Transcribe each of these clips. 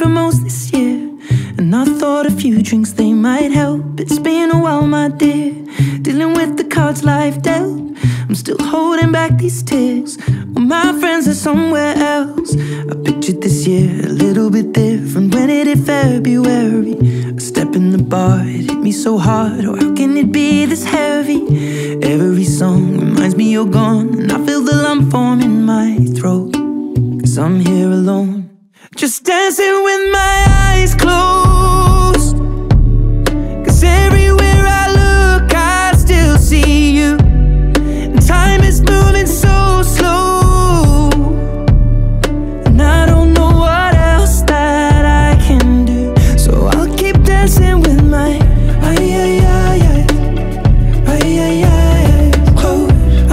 for most this year, and I thought a few drinks, they might help. It's been a while, my dear, dealing with the cards life dealt. I'm still holding back these tears, well, my friends are somewhere else. I pictured this year a little bit different when it hit February. A step in the bar, it hit me so hard, or how can it be this heavy? Every song reminds me you're gone, and I feel the lump form in my throat, 'cause I'm here alone, just dancing with my eyes closed. 'Cause everywhere I look, I still see you, and time is moving so slow, and I don't know what else that I can do. So I'll keep dancing with my close.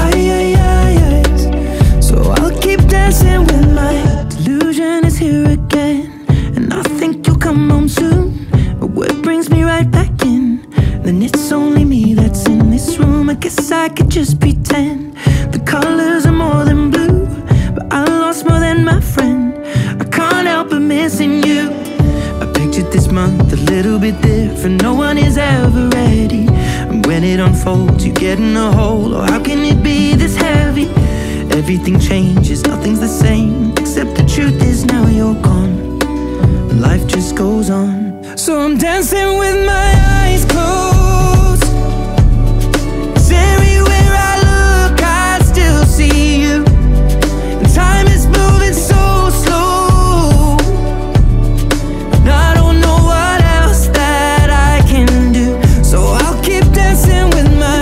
So I'll keep dancing with my delusion is here again, and I think you'll come home soon. But what brings me right back in? Then it's only me that's in this room. I guess I could just pretend the colors are more than blue, but I lost more than my friend. I can't help but missing you. I pictured this month a little bit different. No one is ever ready, and when it unfolds, you get in a hole. Or how can it be this heavy? Everything changes, nothing's the same, except the truth is now you're gone, and life just goes on. So I'm dancing with my eyes closed, 'cause everywhere I look, I still see you, and time is moving so slow, and I don't know what else that I can do. So I'll keep dancing with my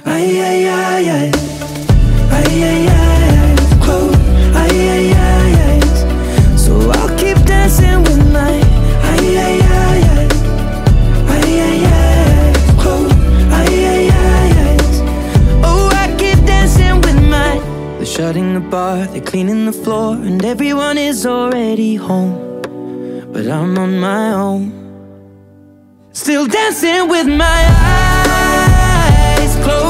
so I'll keep dancing with my oh, I keep dancing with my. They're shutting the bar, they're cleaning the floor, and everyone is already home, but I'm on my own, still dancing with my eyes closed.